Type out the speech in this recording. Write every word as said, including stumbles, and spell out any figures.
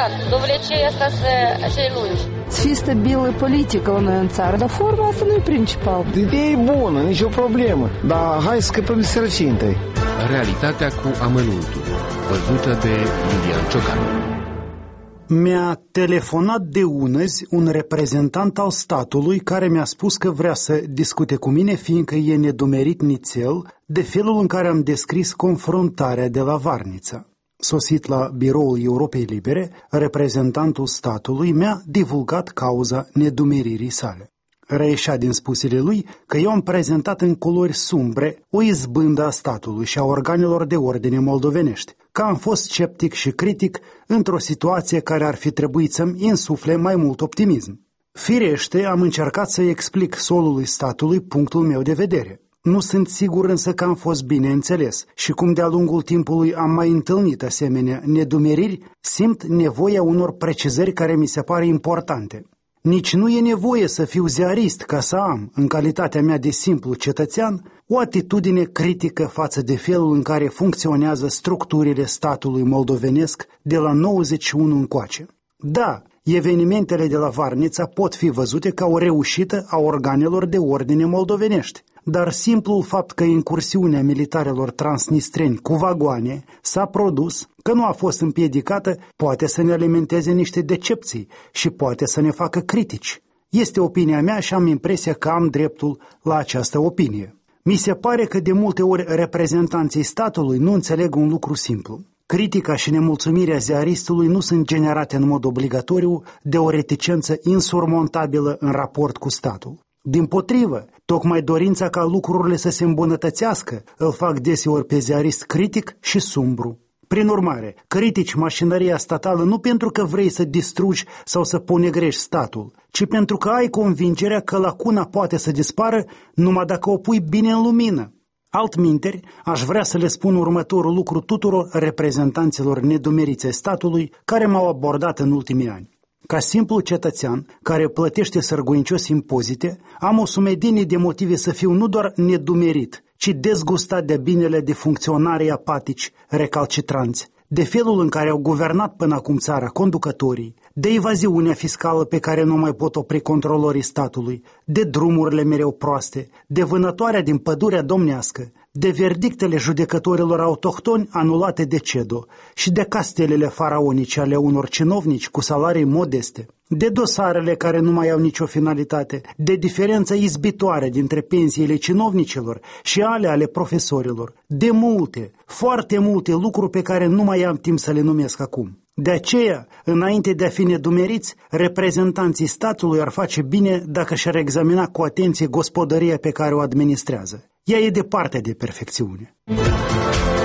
adevărat. Dovlecei asta să cei lungi. Să fie stabilă politică la noi în țară, dar forma asta nu e principal. Ideea e bună, nicio problemă, dar hai să scăpăm de sărăcie întâi. Realitatea cu amănuntul, văzută de Iulian Ciocan. Mi-a telefonat de unăzi un reprezentant al statului care mi-a spus că vrea să discute cu mine, fiindcă e nedumerit nițel de felul în care am descris confruntarea de la Varnița. Sosit la biroul Europei Libere, reprezentantul statului mi-a divulgat cauza nedumeririi sale. Reieșea din spusele lui că eu am prezentat în culori sumbre o izbândă a statului și a organelor de ordine moldovenești, că am fost sceptic și critic într-o situație care ar fi trebuit să-mi insufle mai mult optimism. Firește, am încercat să explic solului statului punctul meu de vedere. Nu sunt sigur însă că am fost bine înțeles și cum de-a lungul timpului am mai întâlnit asemenea nedumeriri, simt nevoia unor precizări care mi se pare importante. Nici nu e nevoie să fiu ziarist ca să am, în calitatea mea de simplu cetățean, o atitudine critică față de felul în care funcționează structurile statului moldovenesc de la nouăzeci și unu încoace. Da, evenimentele de la Varnița pot fi văzute ca o reușită a organelor de ordine moldovenești, dar simplul fapt că incursiunea militarelor transnistreni cu vagoane s-a produs, că nu a fost împiedicată, poate să ne alimenteze niște decepții și poate să ne facă critici. Este opinia mea și am impresia că am dreptul la această opinie. Mi se pare că de multe ori reprezentanții statului nu înțeleg un lucru simplu. Critica și nemulțumirea ziaristului nu sunt generate în mod obligatoriu de o reticență insurmontabilă în raport cu statul. Dimpotrivă, tocmai dorința ca lucrurile să se îmbunătățească îl fac deseori pe ziarist critic și sumbru. Prin urmare, critici mașinăria statală nu pentru că vrei să distrugi sau să ponegrești statul, ci pentru că ai convingerea că lacuna poate să dispară numai dacă o pui bine în lumină. Altminteri, aș vrea să le spun următorul lucru tuturor reprezentanților nedumeriți ai statului care m-au abordat în ultimii ani. Ca simplu cetățean care plătește sărguincios impozite, am o sumedenie de motive să fiu nu doar nedumerit, ci dezgustat de binele de funcționari apatici, recalcitranți, de felul în care au guvernat până acum țara conducătorii, de evaziunea fiscală pe care nu mai pot opri controlorii statului, de drumurile mereu proaste, de vânătoarea din pădurea domnească, de verdictele judecătorilor autohtoni anulate de CEDO și de castelele faraonice ale unor cinovnici cu salarii modeste, de dosarele care nu mai au nicio finalitate, de diferența izbitoare dintre pensiile cinovnicilor și ale ale profesorilor, de multe, foarte multe lucruri pe care nu mai am timp să le numesc acum. De aceea, înainte de a fi nedumeriți, reprezentanții statului ar face bine dacă și-ar examina cu atenție gospodăria pe care o administrează. Ea e departe de perfecțiune.